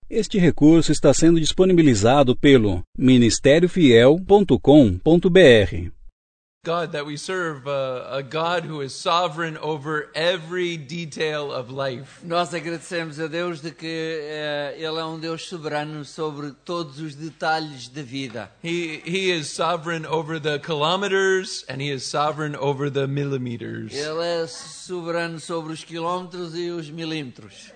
Este recurso está sendo disponibilizado pelo ministériofiel.com.br. God, that we serve a God who is sovereign over every detail of life. Nós agradecemos a Deus de que Ele é um Deus soberano sobre todos os detalhes da vida. He is sovereign over the kilometers and he is sovereign over the millimeters. Ele é soberano sobre os quilómetros e os milímetros.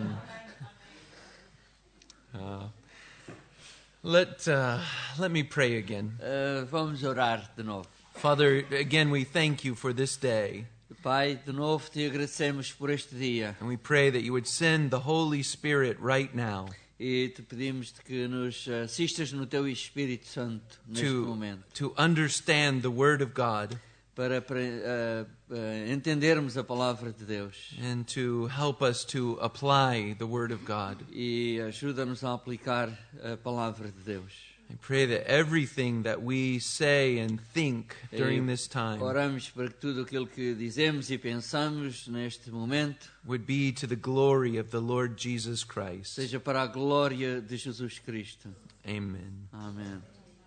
Let me pray again. Vamos orar de novo. Father, again we thank you for this day. Pai, de novo te agradecemos por este dia. And we pray that you would send the Holy Spirit right now E te pedimos de que nos assistas no teu Espírito Santo neste momento. to understand the Word of God Para entendermos a palavra de Deus. and to help us to apply the Word of God. E ajuda-nos a aplicar a palavra de Deus. I pray that everything that we say and think during this time Oramos para que tudo aquilo que dizemos e pensamos neste momento would be to the glory of the Lord Jesus Christ. seja para a glória de Jesus Cristo. Amen. Amém.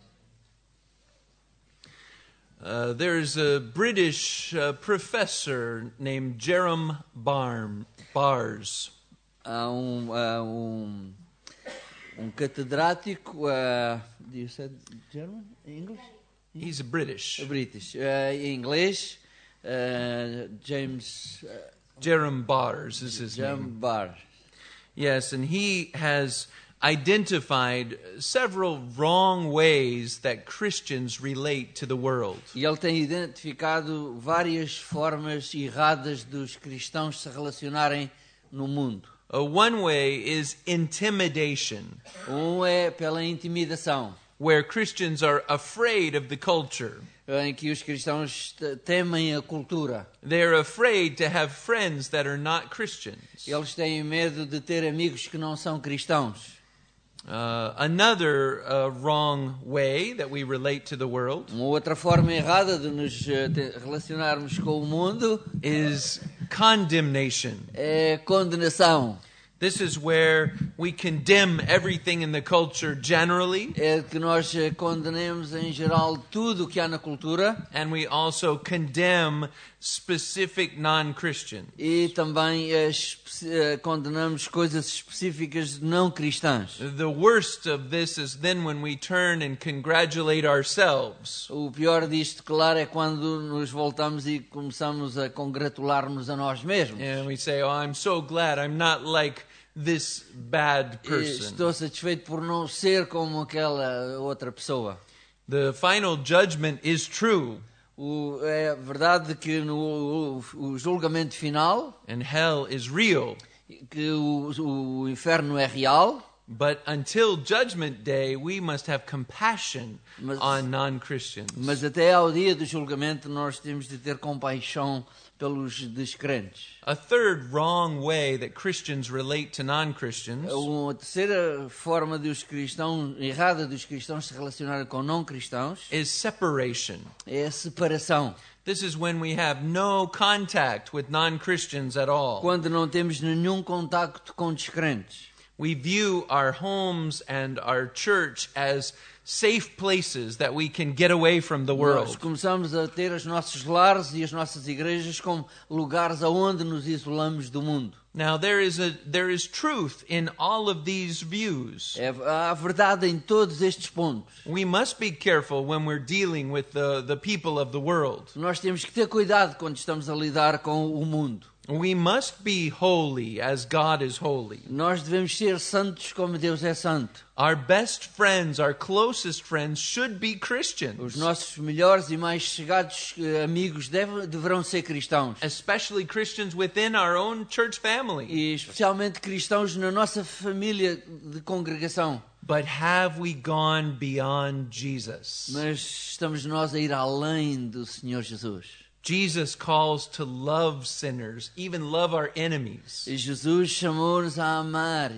There's a British professor named Jerome Bars. Há um catedrático, do you say German? English? He's British. British. Em inglês, James Jerome Bars is his name. Barr. Yes, and he has identified several wrong ways that Christians relate to the world. E ele tem identificado várias formas erradas dos cristãos se relacionarem no mundo. One way is intimidation, É pela intimidação, where Christians are afraid of the culture. em que os cristãos temem a cultura. They're afraid to have friends that are not Christians. Eles têm medo de ter amigos que não são cristãos. Another wrong way that we relate to the world Uma outra forma errada de nos relacionarmos com o mundo is condemnation. é condenação. This is where we condemn everything in the culture generally, É que nós condenemos em geral tudo o que há na cultura and we also condemn specific non-Christians. e também condenamos coisas específicas não cristãs. The worst of this is then when we turn and congratulate ourselves. O pior disto, claro, é quando nos voltamos e começamos a congratular-nos a nós mesmos. And we say, oh, I'm so glad I'm not like this bad E person. estou satisfeito por não ser como aquela outra pessoa. The final judgment is true, É verdade que no julgamento final, and hell is real. que o inferno é real, But until Judgment Day, we must have compassion on non-Christians. mas até ao dia do julgamento nós temos de ter compaixão pelos descrentes. A third wrong way that Christians relate to non-Christians Uma terceira forma errada dos cristãos se relacionarem com não cristãos is separation. é a separação. This is when we have no contact with non-Christians at all. Quando não temos nenhum contacto com descrentes. We view our homes and our church as safe places that we can get away from the Nós world. começamos a ter os nossos lares e as nossas igrejas como lugares aonde nos isolamos do mundo. Now there is truth in all of these views. Há verdade em todos estes pontos. We must be careful when we're dealing with the people of the world. Nós temos que ter cuidado quando estamos a lidar com o mundo. We must be holy as God is holy. Nós devemos ser santos como Deus é santo. Our best friends, our closest friends should be Os Christians, nossos melhores e mais chegados amigos deverão ser cristãos. especially Christians within our own church family. E especialmente cristãos na nossa família de congregação. But have we gone beyond Jesus? Mas estamos nós a ir além do Senhor Jesus. Jesus calls to love sinners, even love our enemies. E Jesus chamou-nos a amar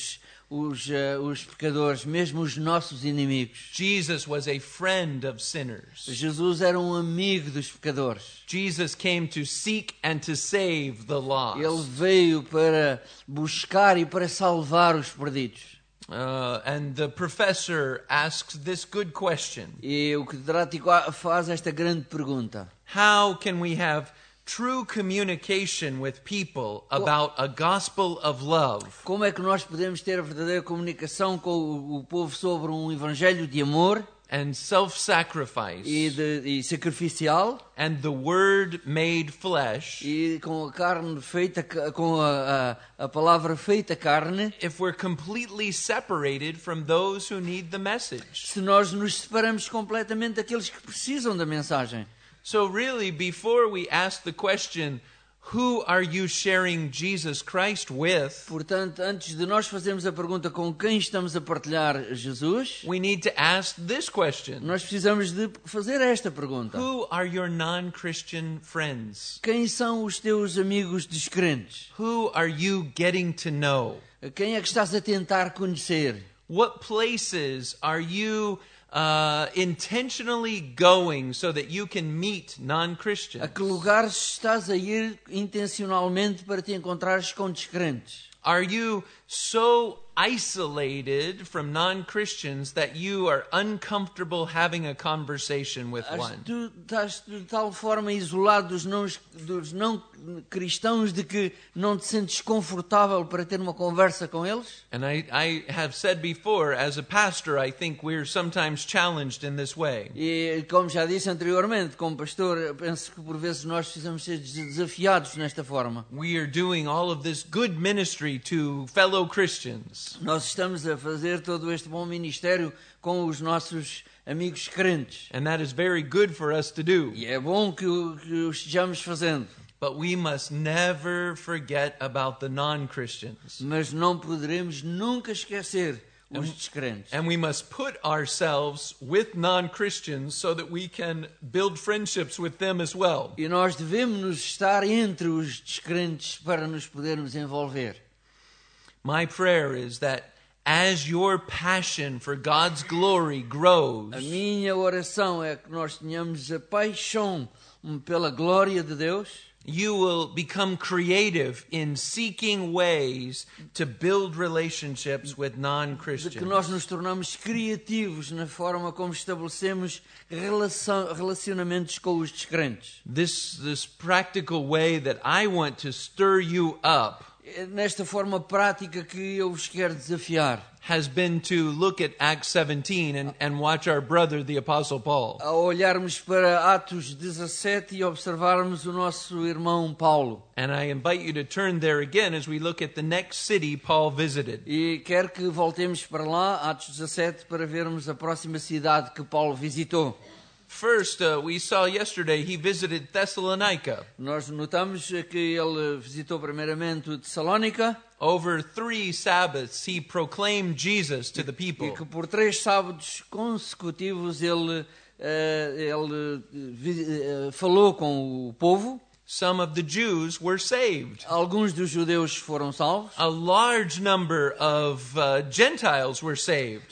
os pecadores, mesmo os nossos inimigos. Jesus was a friend of sinners. Jesus era um amigo dos pecadores. Jesus came to seek and to save the lost. Ele veio para buscar e para salvar os perdidos. And the professor asks this good question. E o catedrático faz esta grande pergunta. How can we have true communication with people about a gospel of love? Como é que nós podemos ter a verdadeira comunicação com o povo sobre um evangelho de amor And self-sacrifice. e sacrificial And the word made flesh. e com a carne feita, com a palavra feita carne, If we're completely separated from those who need the message. se nós nos separamos completamente daqueles que precisam da mensagem? So really, before we ask the question, who are you sharing Jesus Christ with? Portanto, antes de nós fazermos a pergunta com quem estamos a partilhar Jesus, We need to ask this question. nós precisamos de fazer esta pergunta. Who are your non-Christian friends? Quem são os teus amigos descrentes? Who are you getting to know? Quem é que estás a tentar conhecer? What places are you intentionally going so that you can meet non-Christians? A que lugares estás a ir intencionalmente para te encontrares com descrentes? Are you so isolated from non-Christians that you are uncomfortable having a conversation with one? Tu estás de tal forma isolado dos não cristãos de que não te sentes confortável para ter uma conversa com eles? And I have said before, as a pastor, I think we're sometimes challenged in this way. E como já disse anteriormente, como pastor, eu penso que por vezes nós precisamos ser desafiados nesta forma. We are doing all of this good ministry to fellow Christians. Nós estamos a fazer todo este bom ministério com os nossos amigos crentes. And that is very good for us to do. E é bom que o estejamos fazendo. But we must never forget about the non-Christians. Mas não poderemos nunca esquecer os descrentes. And we must put ourselves with non-Christians so that we can build friendships with them as well. E nós devemos estar entre os descrentes para nos podermos envolver. My prayer is that as your passion for God's glory grows, A minha oração é que nós tenhamos a paixão pela glória de Deus, you will become creative in seeking ways to build relationships with de que non-Christians. nós nos tornamos criativos na forma como estabelecemos relacionamentos com os descrentes. This practical way that I want to stir you up É nesta forma prática que eu vos quero desafiar. has been to look at Acts 17 and watch our brother, the Apostle Paul. Ao olharmos para Atos 17 e observarmos o nosso irmão Paulo. And I invite you to turn there again as we look at the next city Paul visited. E quero que voltemos para lá, Atos 17, para vermos a próxima cidade que Paulo visitou. First, we saw yesterday he visited Thessalonica. Nós notamos que ele visitou primeiramente o Tessalónica Over 3 Sabbaths, he proclaimed Jesus to the e people. que por 3 sábados consecutivos ele falou com o povo. Some of the Jews were saved. Alguns dos judeus foram salvos. A large number of Gentiles were saved.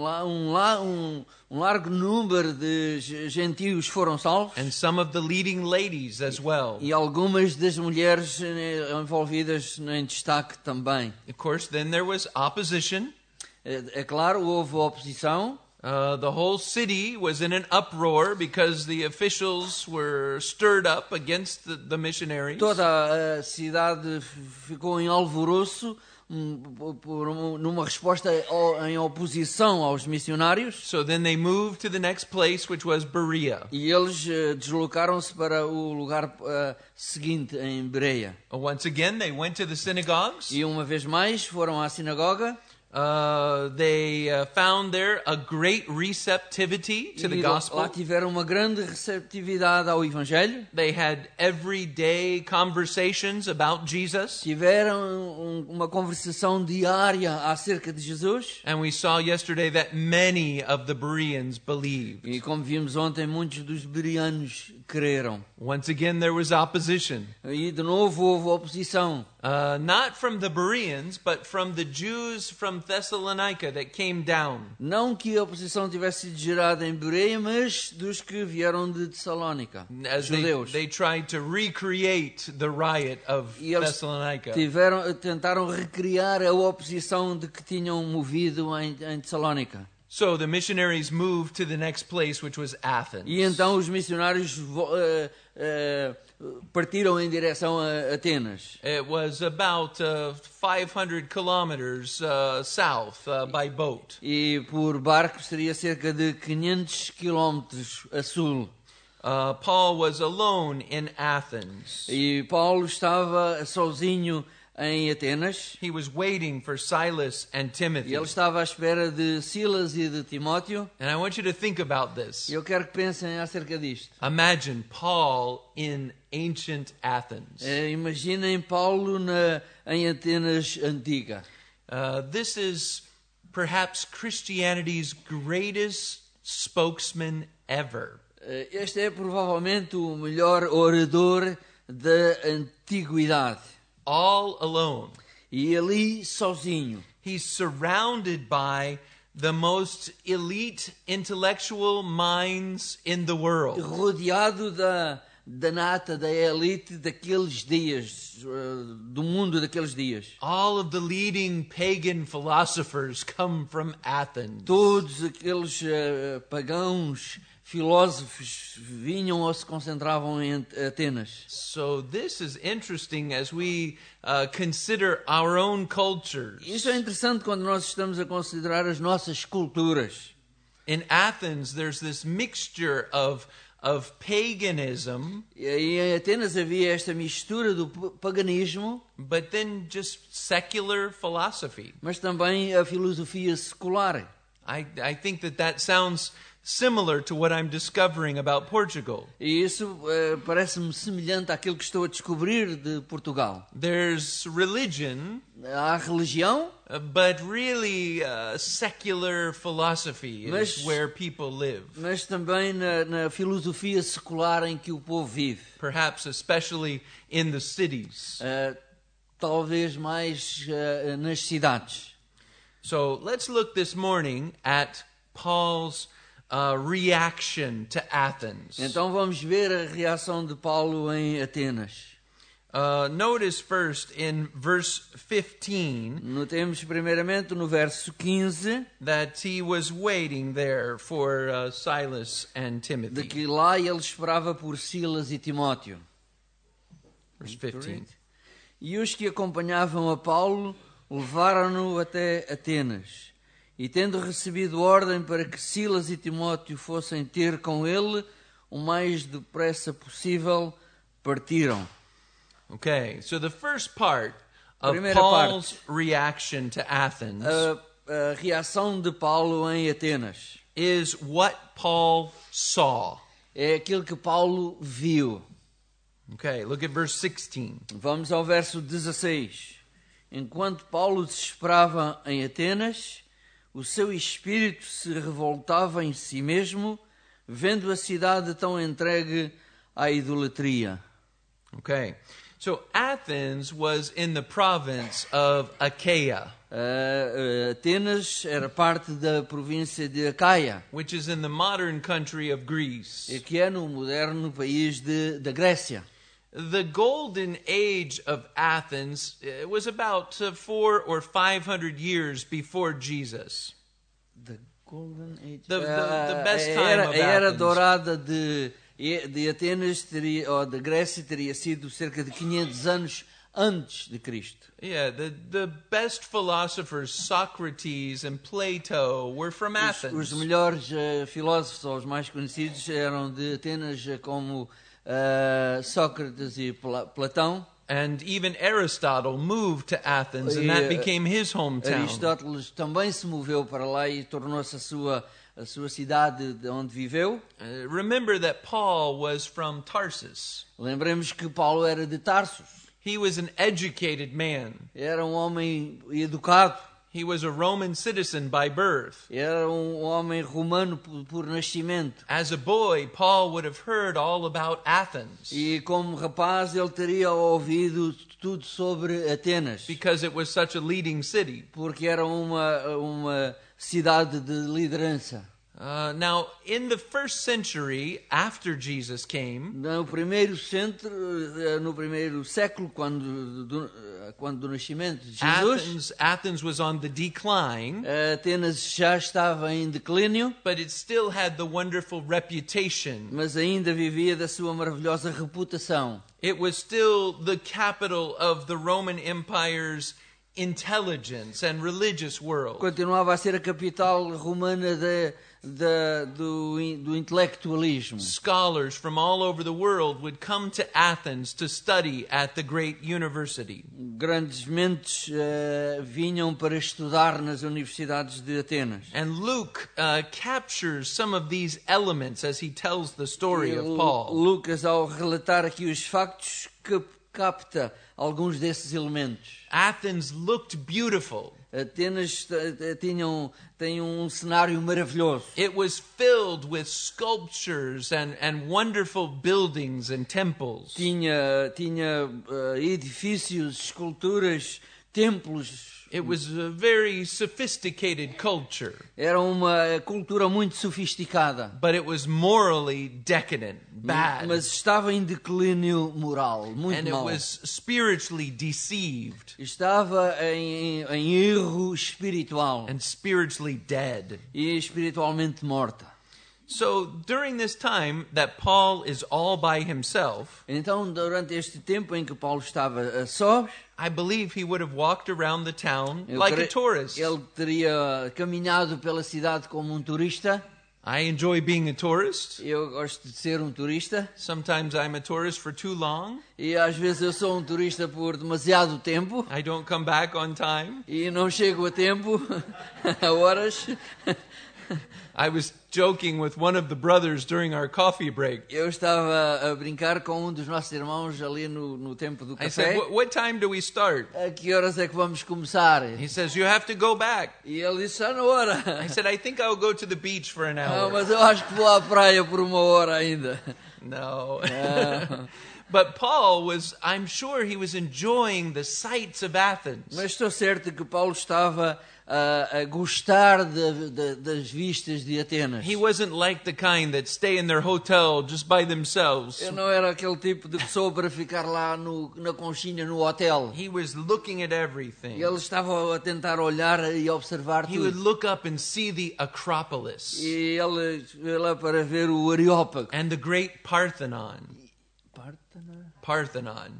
Largo número de gentios foram salvos. And some of the leading ladies as well. E algumas das mulheres envolvidas em destaque também. Of course, then there was opposition. É claro, houve oposição. The whole city was in an uproar because the officials were stirred up against the missionaries. Toda a cidade ficou em alvoroço numa resposta em oposição aos missionários. So then they moved to the next place, which was Berea. E eles deslocaram-se para o lugar seguinte, em Bereia. Once again, they went to the synagogues. E uma vez mais foram à sinagoga. They found there a great receptivity to the E lá gospel. tiveram uma grande receptividade ao Evangelho. They had everyday conversations about Jesus. Tiveram uma conversação diária acerca de Jesus. And we saw yesterday that many of the Bereans believed. E como vimos ontem, muitos dos bereanos creram. Once again, there was opposition. E de novo houve oposição. not from the Bereans, but from the Jews from Thessalonica that came down. Não que a oposição tivesse sido gerada em Bereia, mas dos que vieram de Tessalónica, As judeus. they tried to recreate the riot of E eles Thessalonica. tentaram recriar a oposição de que tinham movido em Tessalónica. So the missionaries moved to the next place, which was Athens. E então os missionários partiram em direção a Atenas. It was about 500 kilometers south by boat. E por barco seria cerca de 500 quilómetros a sul. Paul was alone in Athens. E Paulo estava sozinho em Atenas. He was waiting for Silas and E Timothy. ele estava à espera de Silas e de Timóteo. And I want you to think about this. E eu quero que pensem acerca disto. Imagine Paul in ancient Athens. Imaginem Paulo em Atenas antiga. This is perhaps Christianity's greatest spokesman ever. Este é provavelmente o melhor orador da antiguidade. All alone. E ali sozinho. He's surrounded by the most elite intellectual minds in the world. Rodeado da nata, da elite daqueles dias, do mundo daqueles dias. All of the leading pagan philosophers come from Athens. Todos aqueles pagãos, filósofos vinham ou se concentravam em Atenas. So this is interesting as we consider our own cultures. Isso é interessante quando nós estamos a considerar as nossas culturas. In Athens, there's this mixture of paganism, E em Atenas havia esta mistura do paganismo, but then just secular philosophy. mas também a filosofia secular. I think that sounds similar to what I'm discovering about Portugal. E isso parece-me semelhante àquilo que estou a descobrir de Portugal. There's religion, Há religião, but really secular philosophy Mas- is where people live. mas também na filosofia secular em que o povo vive. Perhaps especially in the cities. Talvez mais nas cidades. So let's look this morning at Paul's reaction to Athens. Então vamos ver a reação de Paulo em Atenas. Notice first in verse 15 Notemos primeiramente no verso 15 that he was waiting there for Silas and de Timothy. que lá ele esperava por Silas e Timóteo. Verse 15. E os que acompanhavam a Paulo levaram-no até Atenas. E tendo recebido ordem para que Silas e Timóteo fossem ter com ele, o mais depressa possível, partiram. Okay, so the first part of Primeira Paul's reaction to Athens A reação de Paulo em Atenas is what Paul saw. é aquilo que Paulo viu. Okay, look at verse 16. Vamos ao verso 16. Enquanto Paulo se esperava em Atenas, o seu espírito se revoltava em si mesmo, vendo a cidade tão entregue à idolatria. Okay, so Athens was in the province of Achaia, Atenas era parte da província de Acaia, which is in the modern country of Greece. que é no moderno país da Grécia. The golden age of Athens was about 400 or 500 years before Jesus. The Golden Age. The best time of A era Athens. dourada de Atenas ou da Grécia teria sido cerca de 500 anos antes de Cristo. Yeah, the best philosophers, Socrates and Plato, were from Athens. Os melhores filósofos, ou os mais conhecidos, eram de Atenas, como Sócrates e Platão. And even Aristotle moved to Athens, and that became his hometown. Aristóteles também se moveu para lá e tornou-se a sua cidade de onde viveu. Remember that Paul was from Tarsus. Lembremos que Paulo era de Tarsus. He was an educated man. Era um homem educado. He was a Roman citizen by birth. Era homem romano por nascimento. As a boy, Paul would have heard all about Athens E como rapaz ele teria ouvido tudo sobre Atenas, because it was such a leading city. porque era uma cidade de liderança. Now, in the first century after Jesus came, No primeiro século, quando do nascimento de Jesus, Athens was on the decline, Atenas já estava em declínio, but it still had the wonderful reputation. mas ainda vivia da sua maravilhosa reputação. It was still the capital of the Roman Empire's intelligence and religious world. Continuava a ser a capital romana do intelectualismo. Scholars from all over the world would come to Athens to study at the great university. Grandes mentes vinham para estudar nas universidades de Atenas. And Luke captures some of these elements as he tells the story E of Paul. Lucas, ao relatar aqui os factos, capta alguns desses elementos. Athens looked beautiful. Atenas tem cenário maravilhoso. It was filled with sculptures and wonderful buildings and temples. Tinha edifícios, esculturas, templos. It was a very sophisticated culture, Era uma cultura muito sofisticada. but it was morally decadent, bad, Mas estava em declínio moral, muito and it mau. was spiritually deceived Estava em erro espiritual and spiritually dead. e espiritualmente morta. So during this time that Paul is all by himself, Então, durante este tempo em que Paulo estava a sós, I believe he would have walked around the town eu like a creio- tourist. ele teria caminhado pela cidade como turista. I enjoy being a tourist. Eu gosto de ser turista. Sometimes I'm a tourist for too long. E às vezes eu sou turista por demasiado tempo I don't come back on time. e não chego a tempo, a horas. I was joking with one of the brothers during our coffee break. Eu estava a brincar com dos nossos irmãos ali no tempo do I said, café. what time do we start? A que horas é que vamos começar? He says, you have to go back. E ele disse, já na hora. I said, I think I'll go to the beach for an Não, hour. mas eu acho que vou à praia por uma hora ainda. No. But Paul was, I'm sure he was enjoying the sights of Athens. Mas estou certo que Paulo estava a gostar das vistas de Atenas. He wasn't like the kind that stay in their hotel just by themselves. Eu não era aquele tipo de pessoa para ficar lá na conchinha no hotel. He was looking at everything. Ele estava a tentar olhar e observar He would tudo. look up and see the Acropolis E ele foi lá para ver o Areópago. and the great Parthenon. Parthenon.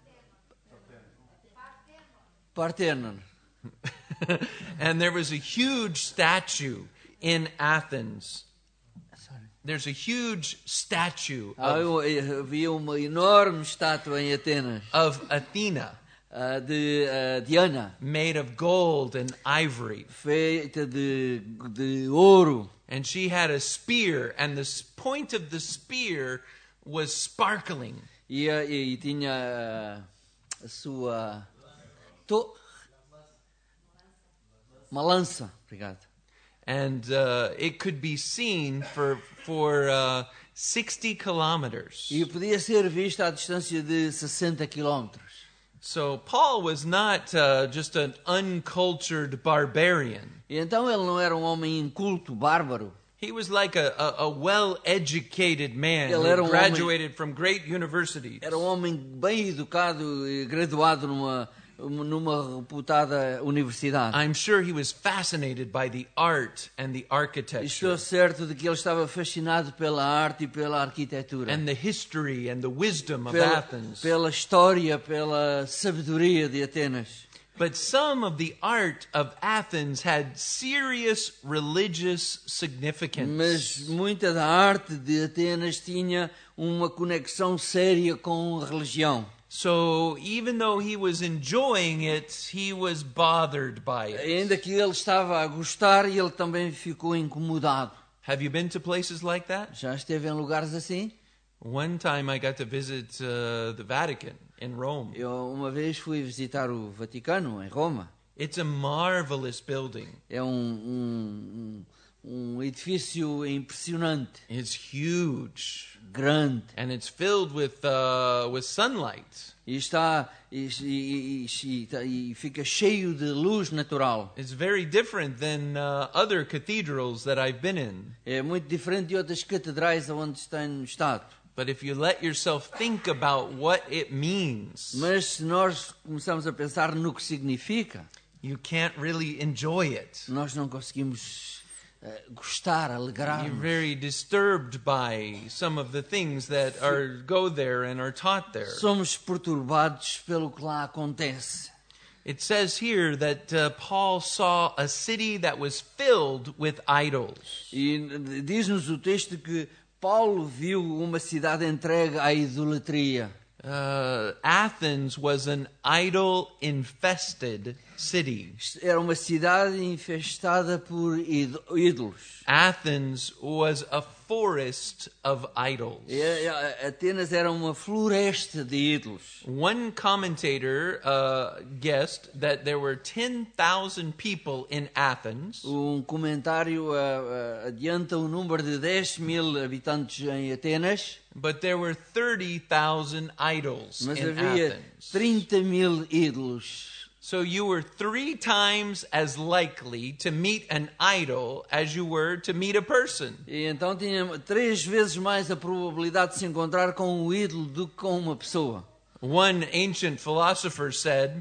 Partenon. And there was a huge statue in Athens. There's a huge statue Havia uma enorme estátua em Atenas of Athena de Diana, made of gold and ivory. feita de ouro. And she had a spear, and the point of the spear was sparkling. E tinha a sua uma lança, obrigado. And it could be seen for 60 kilometers. E podia ser vista à distância de 60 quilómetros. So Paul was not just an uncultured barbarian. E então ele não era homem inculto, bárbaro. He was like a well-educated man Ele era who homem- graduated from great universities. Era homem bem educado e graduado numa reputada universidade. I'm sure he was fascinated by the art and the architecture Estou certo de que ele estava fascinado pela arte e pela arquitetura. and the history and the wisdom of Pela, Athens. pela história, pela sabedoria de Atenas. But some of the art of Athens had serious religious significance. Mas muita da arte de Atenas tinha uma conexão séria com a religião. So even though he was enjoying it, he was bothered by it. Ainda que ele estava a gostar, ele também ficou incomodado. Have you been to places like that? Já esteve em lugares assim? One time I got to visit the Vatican in Rome. Eu uma vez fui visitar o Vaticano, em Roma. It's a marvelous building. É um edifício impressionante, It's huge, grande. and it's filled with sunlight. E fica cheio de luz natural. It's very different than other cathedrals that I've been in. É muito diferente de outras catedrais onde tenho estado. But if you let yourself think about what it means, Mas se nós começamos a pensar no que significa, you can't really enjoy it. nós não conseguimos gostar, You're alegrar-nos. very disturbed by some of the things that go there and are taught there. Somos perturbados pelo que lá acontece. It says here that Paul saw a city that was filled with idols. E diz-nos o texto que Paulo viu uma cidade entregue à idolatria. Athens was an idol-infested city. Era uma cidade infestada por ídolos. Athens was a forest of idols. Atenas era uma floresta de ídolos. One commentator guessed that there were 10,000 people in Athens, Comentário adianta o número de 10.000 habitantes em Atenas, but there were 30,000 idols mas in havia Athens. 30.000 ídolos. So you were 3 times as likely to meet an idol as you were to meet a person. E então tinha 3 vezes mais a probabilidade de se encontrar com um ídolo do que com uma pessoa. One ancient philosopher said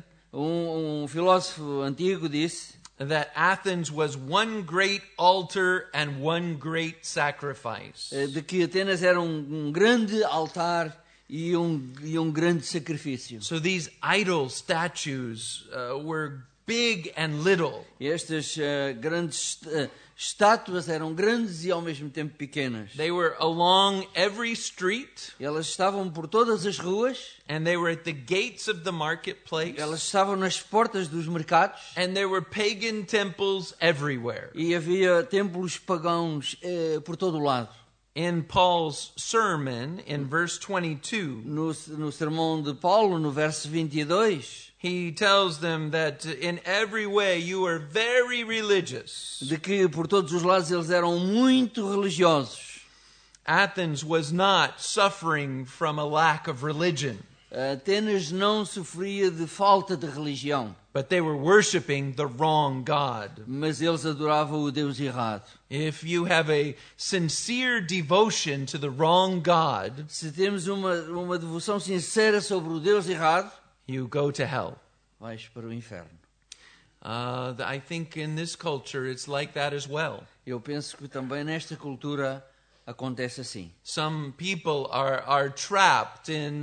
Filósofo antigo disse that Athens was one great altar and one great sacrifice. de que Atenas era um grande altar e um grande sacrifício. So these idol statues were big and little. E estas grandes estátuas eram grandes e ao mesmo tempo pequenas. They were along every street, Elas estavam por todas as ruas, and they were at the gates of the marketplace, elas estavam nas portas dos mercados and there were pagan temples everywhere. e havia templos pagãos por todo o lado. In Paul's sermon, in verse 22, No sermão de Paulo, no verso 22, he tells them that in every way you are very religious. de que por todos os lados eles eram muito religiosos. Athens was not suffering from a lack of religion, Atenas não sofria de falta de religião, but they were worshiping the wrong God. mas eles adoravam o Deus errado. If you have a sincere devotion to the wrong God, Se temos uma devoção sincera sobre o Deus errado, you go to hell. vais para o inferno. I think in this culture it's like that as well. Eu penso que também nesta cultura acontece assim. Some people are trapped in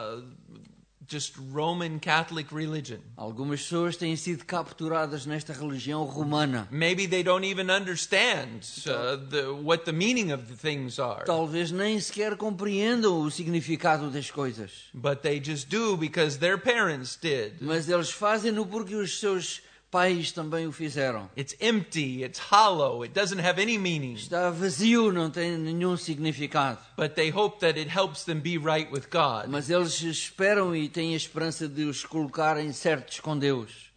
just Roman Catholic religion. Algumas pessoas têm sido capturadas nesta religião romana. Maybe they don't even understand what the meaning of the things are. Talvez nem sequer compreendam o significado das coisas. But they just do because their parents did. Mas eles fazem-no porque os seus pais também o fizeram. It's empty, it's hollow, it doesn't have any meaning. Está vazio, não tem nenhum significado. But they hope that it helps them be right with God. Mas eles esperam e têm a esperança de os colocarem certos com Deus.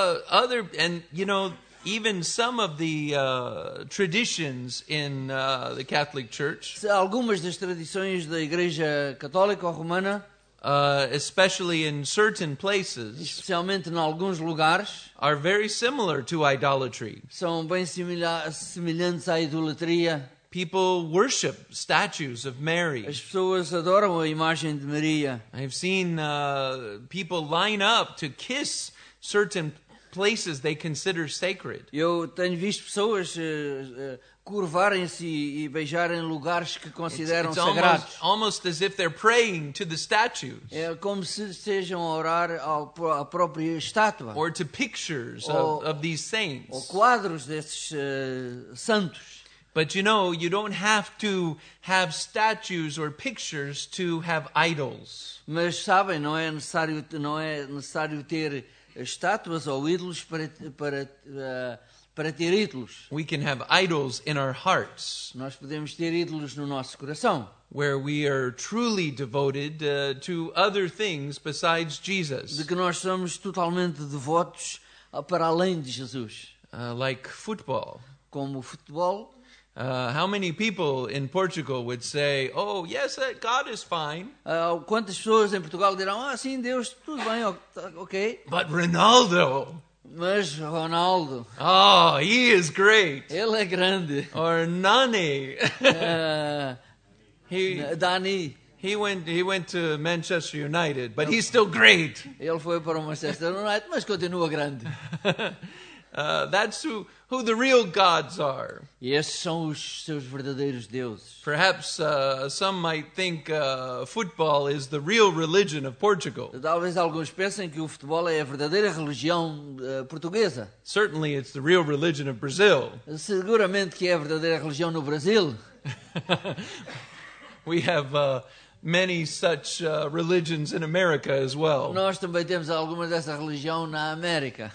Even some of the traditions in the Catholic Church, Algumas das tradições da Igreja Católica ou Romana, especially in certain places, especialmente em alguns lugares, are very similar to idolatry. são bem semelhantes à idolatria. People worship statues of Mary. As pessoas adoram a imagem de Maria. I've seen people line up to kiss certain places they consider sacred. Eu tenho visto pessoas curvarem-se e beijarem lugares que consideram It's sagrados. almost as if they're praying to the statues É como se estejam a orar à própria estátua or to pictures of these ou saints. quadros desses santos. But you don't have to have statues or pictures to have idols. Mas sabem, não é necessário ter estátuas ou ídolos para ter ídolos. We can have idols in our hearts, Nós podemos ter ídolos no nosso coração, where we are truly devoted to other things besides Jesus. de que nós somos totalmente devotos para além de Jesus, like football. como o futebol. How many people in Portugal would say, "Oh, yes, God is fine," Quantas pessoas em Portugal dirão, sim, Deus, tudo bem, ok. but Ronaldo, Mas Ronaldo, oh, he is great. ele é grande. Or Nani, Ah, he Dani, went to Manchester United, but he's still great. ele foi para o Manchester United, mas continua grande. That's who the real gods are. E esses são os seus verdadeiros deuses. Perhaps some might think football is the real religion of Portugal. Talvez alguns pensem que o futebol é a verdadeira religião portuguesa. Certainly, it's the real religion of Brazil. Seguramente que é a verdadeira religião no Brasil. We have many such religions in America as well. Nós também temos algumas dessa religião na América.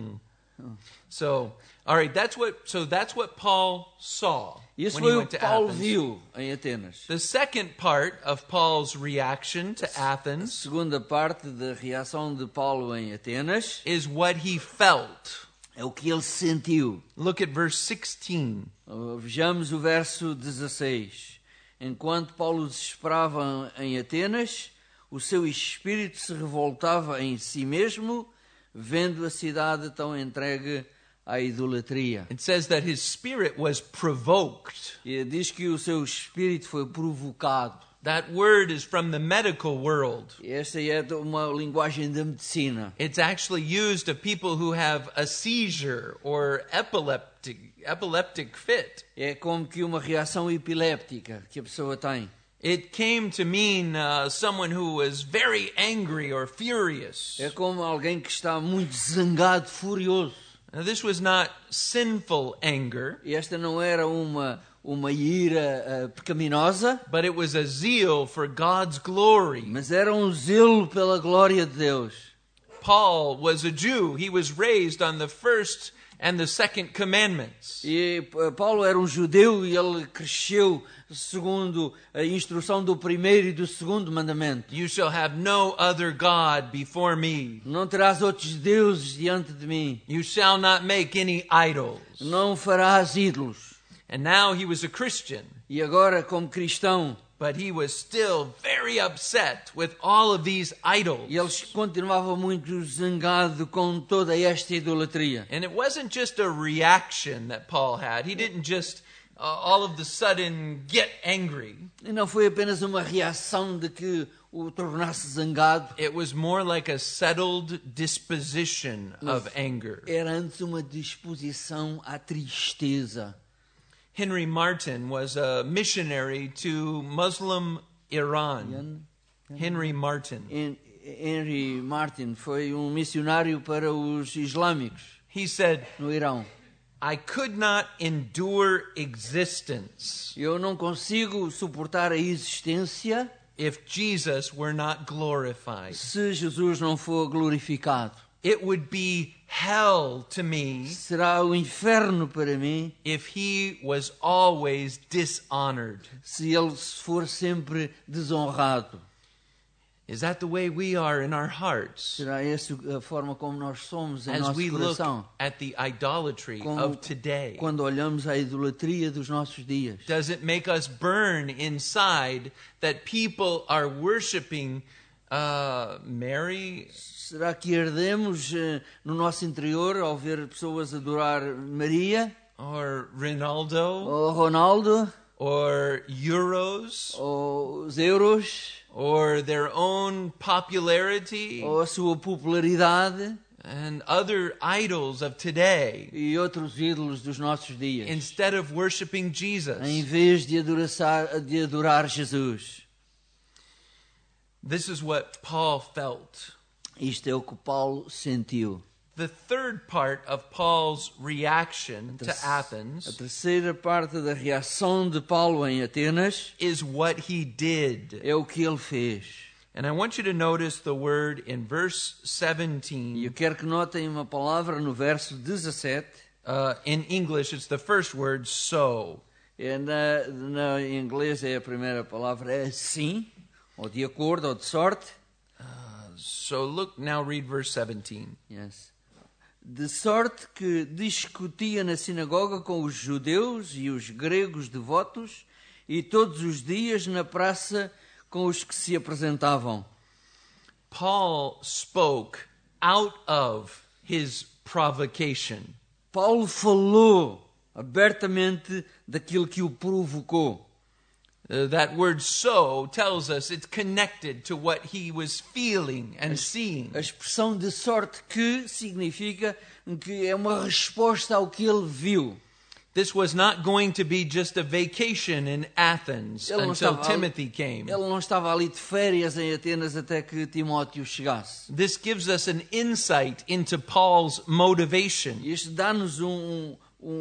So, all right, that's what Paul saw Isso when he foi o went que to Paulo Athens. viu em Atenas. The second part of Paul's reaction to Athens Segunda parte da reação de Paulo em Atenas is what he felt. é o que ele sentiu. Look at verse 16. Vejamos o verso 16. Enquanto Paulo se esperava em Atenas, o seu espírito se revoltava em si mesmo, vendo a cidade tão entregue à idolatria. It says that his spirit was provoked. E diz que o seu espírito foi provocado. That word is from the medical world. Esta é uma linguagem da medicina. It's actually used of people who have a seizure or epileptic fit. É como que uma reação epiléptica que a pessoa tem. It came to mean someone who was very angry or furious. É como alguém que está muito zangado, furioso. Now, this was not sinful anger, E esta não era uma ira pecaminosa, but it was a zeal for God's glory. mas era um zelo pela glória de Deus. Paul was a Jew. He was raised on the first and the second commandments. E Paulo era um judeu e ele cresceu segundo a instrução do primeiro e do segundo mandamento. You shall have no other God before me. Não terás outros deuses diante de mim. You shall not make any idols. Não farás ídolos. And now he was a Christian, E agora, como cristão, but he was still very upset with all of these idols. ele continuava muito zangado com toda esta idolatria. And it wasn't just a reaction that Paul had. He didn't just all of a sudden get angry. E não foi apenas uma reação de que o tornasse zangado. It was more like a settled disposition of anger. Era antes uma disposição à tristeza. Henry Martin was a missionary to Muslim Iran. Henry Martin. Henry Martin foi um missionário para os islâmicos He said, no Irão. I could not endure existence Eu não consigo suportar a existência if Jesus were not glorified. se Jesus não for glorificado. It would be hell to me Será o inferno para mim if he was always dishonored. se ele for sempre desonrado. Is that the way we are in our hearts Será essa a forma como nós somos em as nosso we look coração? at the idolatry of today? Quando olhamos a idolatria dos nossos dias. Does it make us burn inside that people are worshiping Mary? Será que ardemos no nosso interior ao ver pessoas adorar Maria, Or Ronaldo? ou Ronaldo, Or euros? ou os euros, Or their own popularity? ou a sua popularidade And other idols of today, e outros ídolos dos nossos dias, instead of worshiping em Jesus? vez de adorar Jesus? This is what Paul felt. Isto é o que Paulo sentiu. The third part of Paul's reaction to A Athens terceira parte da reação de Paulo em Atenas is what he did. é o que ele fez. And I want you to notice the word in verse E 17. eu quero que notem uma palavra no verso 17. In English, it's the first word, so. Em inglês é a primeira palavra, é sim, ou de acordo, ou de sorte. So look, now read verse 17. Yes. de sorte que discutia na sinagoga com os judeus e os gregos devotos e todos os dias na praça com os que se apresentavam. Paul spoke out of his provocation. Paulo falou abertamente daquilo que o provocou. That word "so" tells us it's connected to what he was feeling and seeing. A expressão de sorte que significa que é uma resposta ao que ele viu. This was not going to be just a vacation in Athens until Timothy came. Ele não estava ali de férias em Atenas até que Timóteo chegasse. This gives us an insight into Paul's motivation. Isto dá-nos um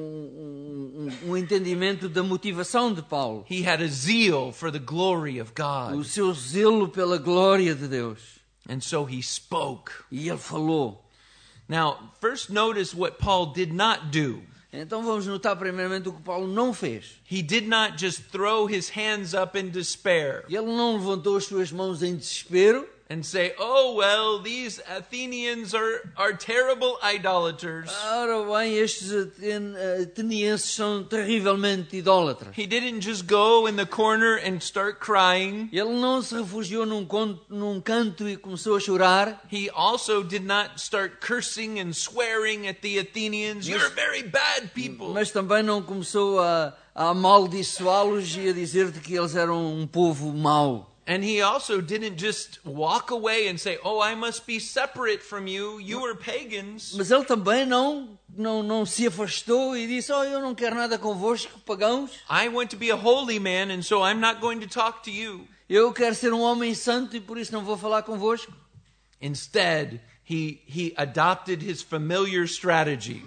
entendimento da motivação de Paulo. He had a zeal for the glory of God. O seu zelo pela glória de Deus. And so he spoke. E ele falou. Now, first notice what Paul did not do. Então vamos notar primeiramente o que Paulo não fez. He did not just throw his hands up in despair. Ele não levantou as suas mãos em desespero. And say, oh, well, these Athenians are terrible idolaters. Ora bem, estes atenienses são terrivelmente idólatras. He didn't just go in the corner and start crying. Ele não se refugiou num canto e começou a chorar. He also did not start cursing and swearing at the Athenians. You're very bad people. Mas também não começou a amaldiçoá-los e a dizer que eles eram um povo mau. And he also didn't just walk away and say, oh, I must be separate from you. You are pagans. Mas ele também não se afastou e disse, eu não quero nada convosco, pagãos. I want to be a holy man and so I'm not going to talk to you. Eu quero ser um homem santo e por isso não vou falar convosco. Instead, he adopted his familiar strategy.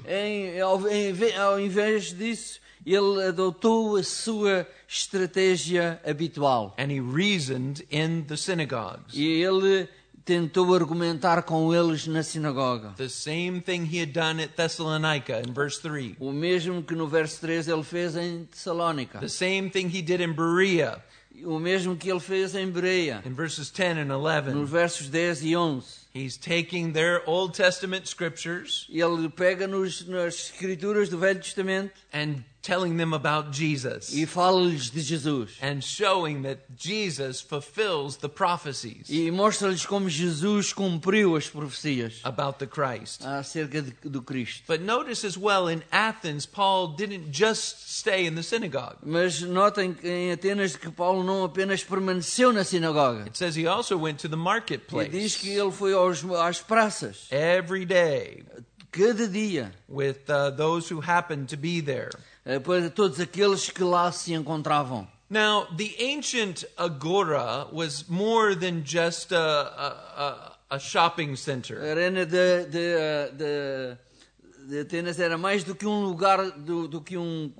Ao invés disso, ele adotou a sua estratégia habitual. And he reasoned in the synagogues. E ele tentou argumentar com eles na sinagoga. The same thing he had done at Thessalonica in verse 3. O mesmo que no verso 3 ele fez em Tessalónica. The same thing he did in Berea. O mesmo que ele fez em Bereia. In verses 10 and 11. Nos versos 10 e 11. He's taking their Old Testament scriptures. Ele pega nas escrituras do Velho Testamento. And telling them about Jesus. E fala-lhes de Jesus. And showing that Jesus fulfills the prophecies. E mostra-lhes como Jesus cumpriu as profecias. About the Christ. Acerca do Cristo. But notice as well, in Athens, Paul didn't just stay in the synagogue. Mas notem em Atenas que Paulo não apenas permaneceu na sinagoga. It says he also went to the marketplace. E diz que ele foi às praças. Every day. Cada dia. With those who happened to be there. Para todos aqueles que lá se encontravam. Now, the ancient agora was more than just a shopping center. A arena de Atenas era mais do que um lugar, do que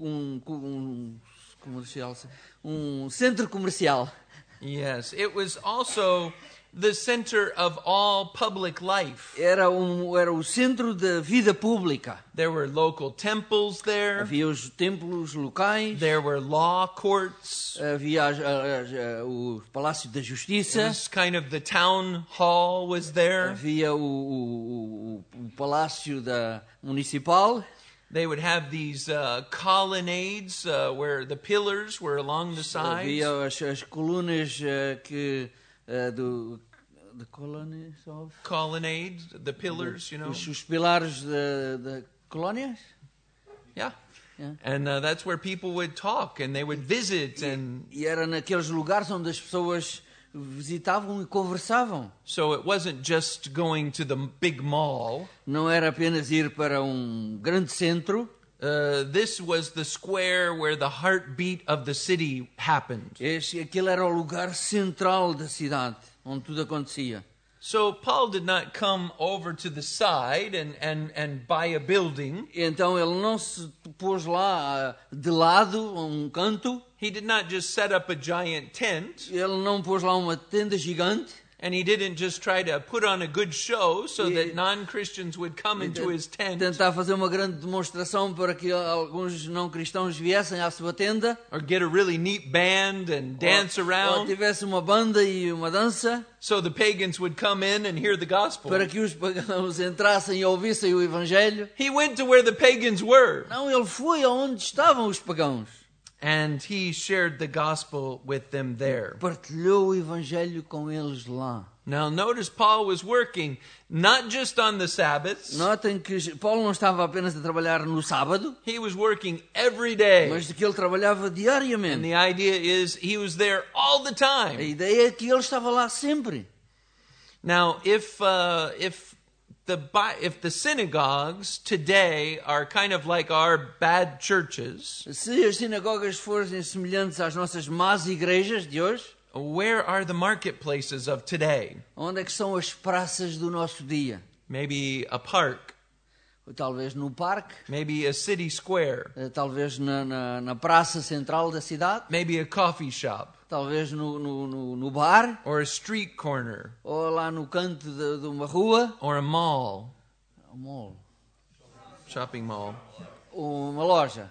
comercial, centro comercial. Yes, it was also the center of all public life. Era o centro da vida pública. There were local temples there. Havia os templos locais. There were law courts. Havia o Palácio da Justiça. It was kind of the town hall was there. Havia o Palácio Municipal. They would have these colonnades where the pillars were along the sides. Havia as colunas the colonnades, the pillars, you know. Os pilares da colónias. Yeah. And that's where people would talk and they would visit and. E era naqueles lugares onde as pessoas visitavam e conversavam. So it wasn't just going to the big mall. Não era apenas ir para grande centro. This was the square where the heartbeat of the city happened. Aquele era o lugar central da cidade, onde tudo acontecia. So Paul did not come over to the side and buy a building. Então ele não se pôs lá de lado, a canto. He did not just set up a giant tent. Ele não pôs lá uma tenda gigante. And he didn't just try to put on a good show so that non-Christians would come into his tent. Tentar fazer uma grande demonstração para que alguns não cristãos viessem à sua tenda. Or get a really neat band and dance Ou around tivesse uma banda e uma dança. so the pagans would come in and hear the gospel. Para que os pagãos entrassem e ouvissem o Evangelho. He went to where the pagans were. Não, ele foi aonde estavam os pagãos. And he shared the gospel with them there. Partilhou o Evangelho com eles lá. Now notice Paul was working not just on the Sabbaths. Notem que Paulo não estava apenas a trabalhar no sábado, He was working every day. mas que ele trabalhava And diariamente. the idea is he was there all the A time. ideia é que ele estava lá sempre. Now, if the synagogues today are kind of like our bad churches, Se as sinagogas fossem semelhantes às nossas más igrejas de hoje, where are the marketplaces of today? onde é que são as praças do nosso dia? Maybe a park, Talvez no parque, maybe a city square, talvez na praça central da cidade, maybe a coffee shop, talvez no bar, or a street corner, ou lá no canto de uma rua, or a mall, um mall, shopping mall, ou uma loja,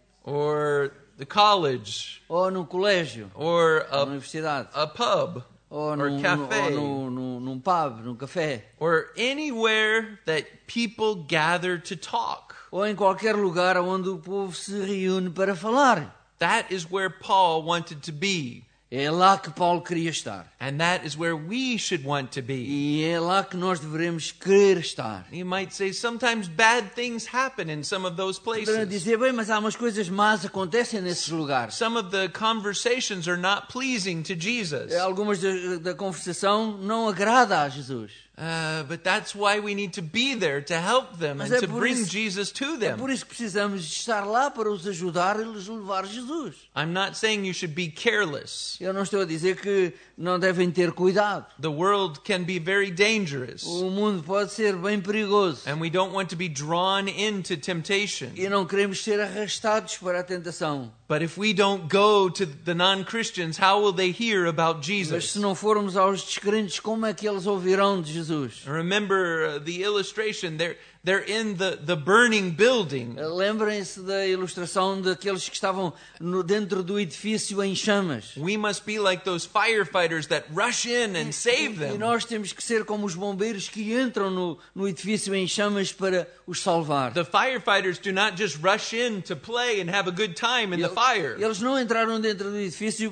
or the college, ou num colégio, or na universidade, a pub, ou or cafe, num pub, num café, or anywhere that people gather to talk. ou em qualquer lugar onde o povo se reúne para falar. That is where Paul wanted to be. É lá que Paulo queria estar. And that is where we should want to be. E é lá que nós devemos querer estar. You might say sometimes bad things happen in some of those Para places. dizer, bem, mas há umas coisas más acontecem nesses lugares. Some of the conversations are not pleasing to Jesus. Algumas da conversação não agrada a Jesus. But that's why we need to be there to help them Mas and é to por bring isso- Jesus to É them. por isso que precisamos de estar lá para os ajudar e lhes levar Jesus. I'm not saying you should be careless. Eu não estou a dizer que não devem ter cuidado. The world can be very dangerous. O mundo pode ser bem perigoso. And we don't want to be drawn into temptation. E não queremos ser arrastados para a tentação. But if we don't go to the non-Christians, how will they hear about Mas Jesus? se não formos aos descrentes, como é que eles ouvirão de Jesus? Remember the illustration. They're in the burning building. Lembrem-se da ilustração daqueles que estavam dentro do edifício em chamas. We must be like those firefighters that rush in and save E them. nós temos que ser como os bombeiros que entram no edifício em chamas para os salvar. The firefighters do not just rush in to play and have a good time in the fire. Eles não entraram dentro do edifício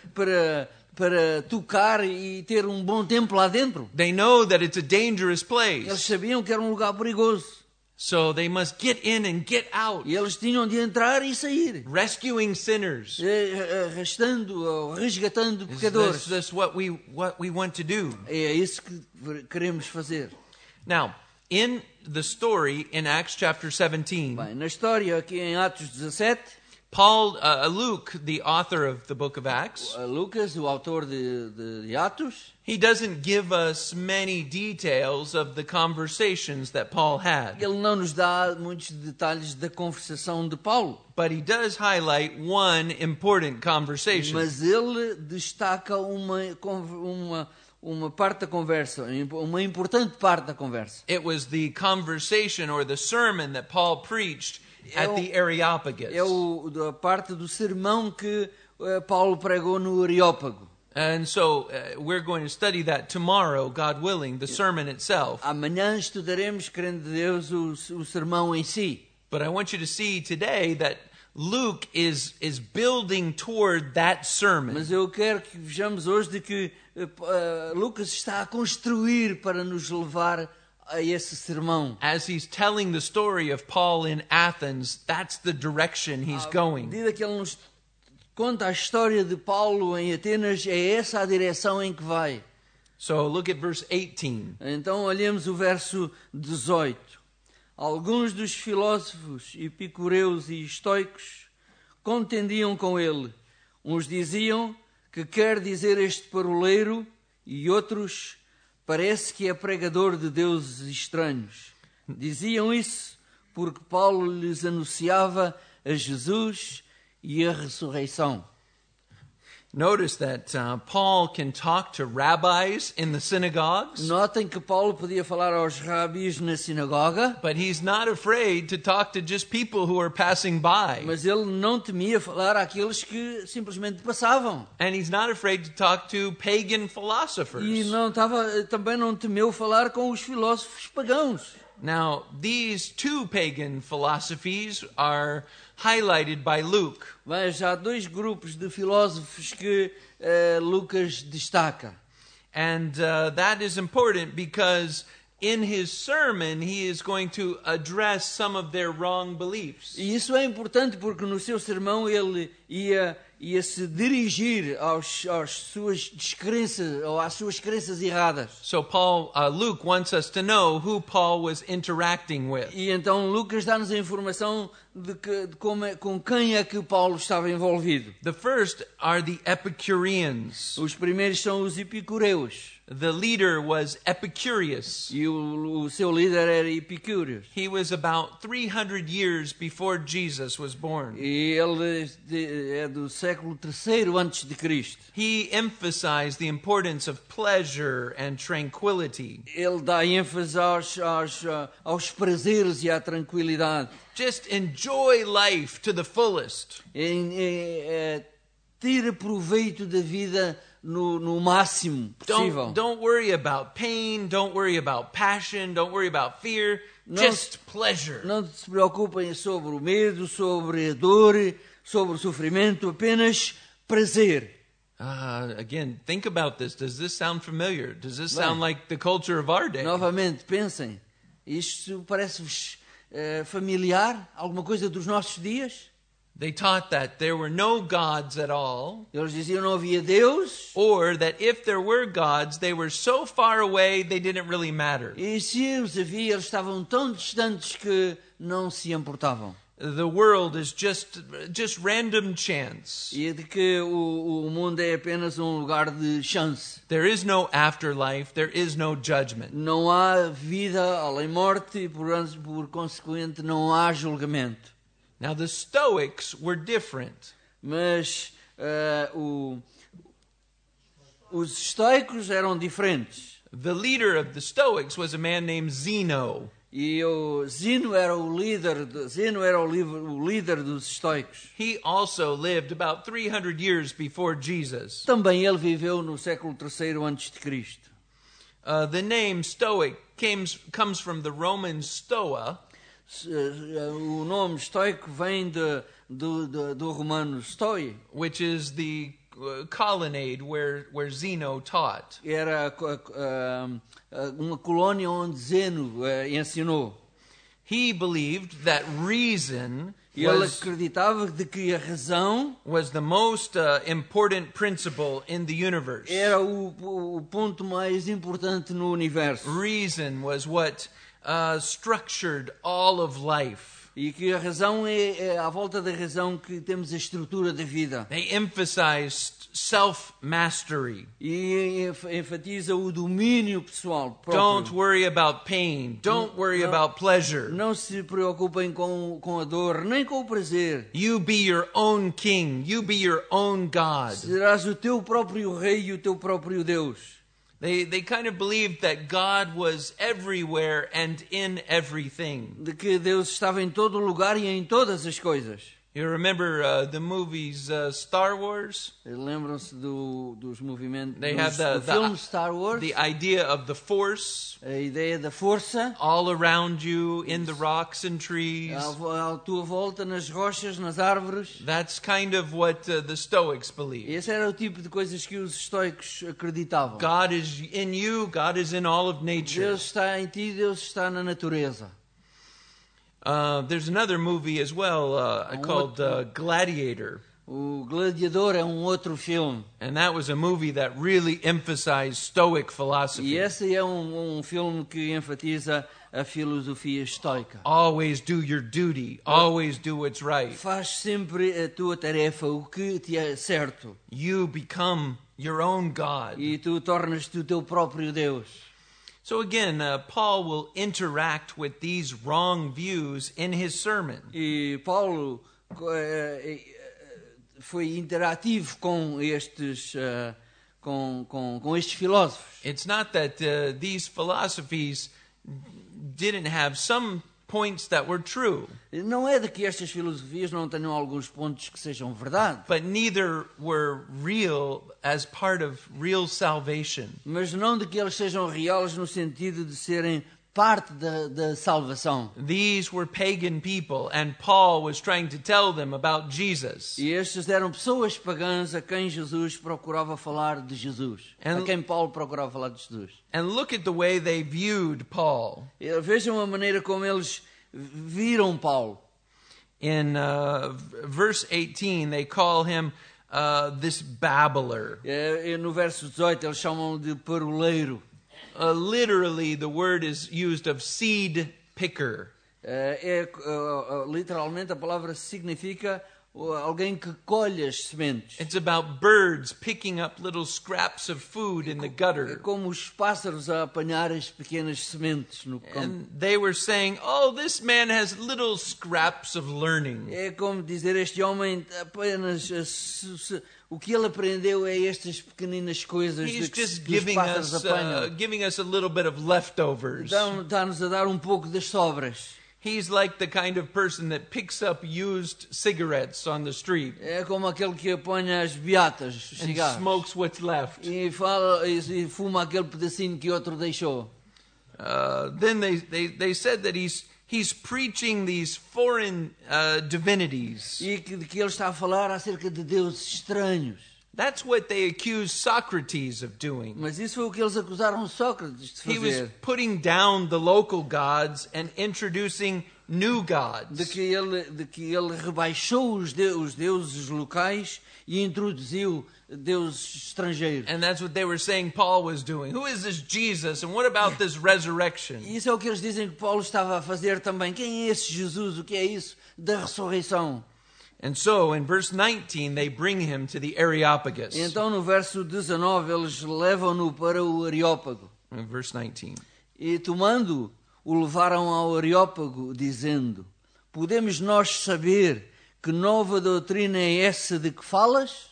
para tocar e ter um bom tempo lá dentro. They know that it's a dangerous Eles place. sabiam que era um lugar perigoso. So they must get in and get out, E eles tinham de entrar e sair. rescuing sinners. Arrastando ou resgatando pecadores. That's what we want to do. É isso que queremos fazer. Now, in the story in Acts chapter 17, Bem, na história aqui em Atos 17, Luke, the author of the book of Acts, Lucas, o autor de Atos, he doesn't give us many details of the conversations that Paul had, ele não nos dá muitos detalhes da conversação de Paulo, but he does highlight one important conversation. mas ele destaca uma parte da conversa, uma importante parte da conversa. It was the conversation or the sermon that Paul preached at the Areopagus. É a parte do sermão que Paulo pregou no Areópago. And so we're going to study that tomorrow, God willing, the sermon itself. Amanhã estudaremos, querendo Deus, o sermão em si. But I want you to see today that Luke is building toward that sermon. Mas eu quero que vejamos hoje de que Lucas está a construir para nos levar a esse sermão. As he's telling the story of Paul in Athens, that's the direction he's À going. medida que ele nos conta a história de Paulo em Atenas, é essa a direção em que vai. So look at verse 18. Então olhemos o verso 18. Alguns dos filósofos epicureus e estoicos contendiam com ele. Uns diziam que quer dizer este paroleiro e outros parece que é pregador de deuses estranhos. Diziam isso porque Paulo lhes anunciava a Jesus e a ressurreição. Notice that Paul can talk to rabbis in the synagogues, Notem que Paulo podia falar aos rabis na sinagoga, but he's not afraid to talk to just people who are passing by. mas ele não temia falar àqueles que simplesmente passavam. And he's not afraid to talk to pagan philosophers. E também não temeu falar com os filósofos pagãos. Now, these two pagan philosophies are highlighted by Luke. Mas há dois grupos de filósofos que Lucas destaca. And that is important because in his sermon he is going to address some of their wrong beliefs. E isso é importante porque no seu sermão ele ia se dirigir às suas descrenças ou às suas crenças erradas. So Luke wants us to know who Paul was interacting with. E então Lucas dá-nos a informação com quem é que Paulo estava envolvido. The first are the Epicureans. Os primeiros são os epicureus. The leader was Epicurus. E o seu líder era Epicúreos. He was about 300 years before Jesus was born. E ele é do século III antes de Cristo. He emphasized the importance of pleasure and tranquility. Ele dá ênfase aos prazeres e à tranquilidade. Just enjoy life to the fullest. Tira proveito da vida no máximo possível. Don't worry about pain, don't worry about passion, don't worry about fear, just pleasure. Não se preocupem sobre o medo, sobre a dor, sobre o sofrimento, apenas prazer. Again, think about this. Does this sound familiar? Does this sound like the culture of our day? Novamente, pensem. Isto parece-vos familiar? Alguma coisa dos nossos dias? They taught that there were no gods at all. Eles diziam não havia Deus. Or that if there were gods, they were so far away they didn't really matter. E se os havia, eles estavam tão distantes que não se importavam. The world is just random chance. E de que o mundo é apenas um lugar de chance. There is no afterlife, there is no judgment. Não há vida além morte e por consequente não há julgamento. Now the Stoics were different. Mas os estoicos eram diferentes. The leader of the Stoics was a man named Zeno. E o Zeno era o líder dos estoicos. He also lived about 300 years before Jesus. Também ele viveu no século III antes de Cristo. The name Stoic comes from the Roman stoa. O nome estoico vem do romano stoi, which is the colonnade where Zeno taught. Era uma colônia onde Zeno ensinou. He believed that reason Ele acreditava de que a razão was the most important principle in the universe. Era o ponto mais importante no universo. Reason was what structured all of life. E que a razão é à volta da razão que temos a estrutura da vida. They emphasized self-mastery. E enfatiza o domínio pessoal próprio. Don't worry about pain. Don't worry about pleasure. Não se preocupem com a dor, nem com o prazer. You be your own king. You be your own God. Serás o teu próprio rei e o teu próprio Deus. They kind of believed that God was everywhere and in everything. De que Deus estava em todo lugar e em todas as coisas. You remember the movies Star Wars? Lembram-se dos movimentos do filme Star Wars? The idea of the Force. A ideia da força. All around you, in the rocks and trees. À tua volta, nas rochas, nas árvores. That's kind of what the Stoics believed. Esse era o tipo de coisas que os estoicos acreditavam. God is in you, God is in all of nature. Deus está em ti, Deus está na natureza. There's another movie as well called Gladiator. O Gladiador é outro filme. And that was a movie that really emphasized Stoic philosophy. E esse é filme que enfatiza a filosofia estoica. Always do your duty. Always do what's right. Faz sempre a tua tarefa, o que te é certo. You become your own God. E tu tornas-te o teu próprio Deus. So again, Paul will interact with these wrong views in his sermon. E Paulo foi interativo com estes com estes filósofos. It's not that these philosophies didn't have some points that were true, Não é de que estas filosofias não tenham alguns pontos que sejam verdade, but neither were real as part of real salvation. mas não de que eles sejam reais no sentido de serem parte da salvação. These were pagan people, and Paul was trying to tell them about Jesus. E estes eram pessoas pagãs a quem Jesus procurava falar de Jesus. A quem Paulo procurava falar de Jesus. And look at the way they viewed Paul. Vejam a maneira como eles viram Paulo. In verse 18, they call him this babbler. No verso 18 eles chamam de paroleiro. Literally, the word is used of seed picker. Literalmente a palavra significa alguém que colhe as sementes. It's about birds picking up little scraps of food in the É gutter. como os pássaros a apanhar as pequenas sementes no campo. And they were saying, oh, this man has little scraps of learning. É como dizer, este homem apenas o que ele aprendeu é estas pequeninas coisas He's que just os pássaros apanham. giving us a little bit of leftovers. Dá-nos a dar um pouco das sobras. He's like the kind of person that picks up used cigarettes on the street É como aquele que apanha as beatas, os and cigarros, smokes what's left. e fuma aquele pedacinho que outro deixou. Then they said that he's preaching these foreign divinities. E de que ele está a falar acerca de deuses estranhos. That's what they accused Socrates of doing. Mas isso foi o que eles acusaram Sócrates de He was fazer. putting down the local gods and introducing new De gods. que ele rebaixou os deuses locais e introduziu deuses estrangeiros. And that's what they were saying Paul was doing. Who is this Jesus? And what about this resurrection? E isso é o que eles dizem que Paulo estava a fazer também. Quem é esse Jesus? O que é isso da ressurreição? And so in verse 19, they bring him to the Areopagus. Então no verso 19 eles levam-no para o Areópago. In verse 19. E tomando, o levaram ao Areópago, dizendo: podemos nós saber que nova doutrina é essa de que falas?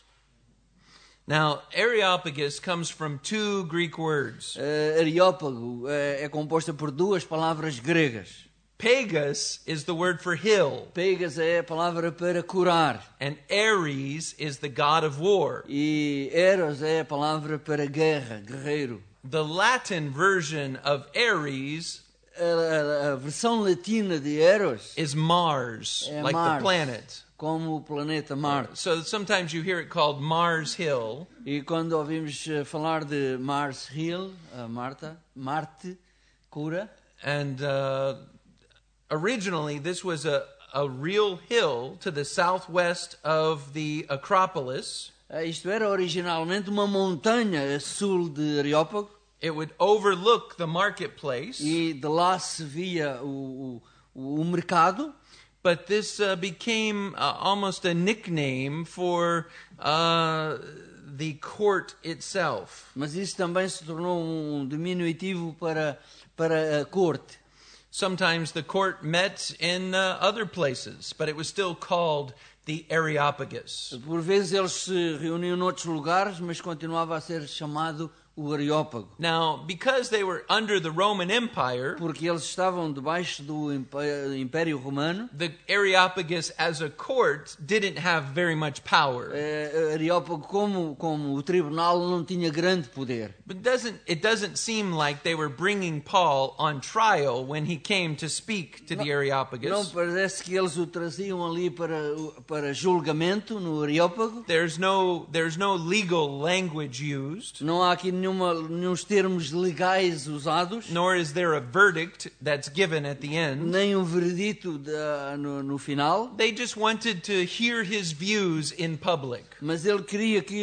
Now, Areopagus comes from two Greek words. Areópago é composta por duas palavras gregas. Pagus is the word for hill, Pegas é a palavra para curar. and Ares is the god of war. E Eros é a palavra para guerra, guerreiro. The Latin version of Ares A versão latina de Eros is Mars, é like Mars, the planet. como o planeta Marte. So sometimes you hear it called Mars Hill, E quando ouvimos falar de Mars Hill, Marte, cura, and originally this was a real hill to the southwest of the Acropolis. Isto era originalmente uma montanha a sul de Areópago, It would overlook the marketplace, e de lá se via o mercado, but this became almost a nickname for the court itself. mas isso também se tornou um diminutivo para a corte. Sometimes the court met in other places, but it was still called the Areopagus. Por vezes eles se reuniam noutros lugares, mas continuava a ser chamado o Areópago. Now, because they were under the Roman Empire, Porque eles estavam debaixo do Império Romano, the Areopagus as a court didn't have very much power. Areópago como o tribunal não tinha grande poder. But it doesn't seem like they were bringing Paul on trial when he came to speak to the Não Areopagus. parece que eles o traziam ali para julgamento no Areópago. There's no legal language used, Não há aqui nenhum termos legais usados, nor is there a verdict that's given at the end. nem um veredito no final. They just wanted to hear his views in public. Mas ele queria que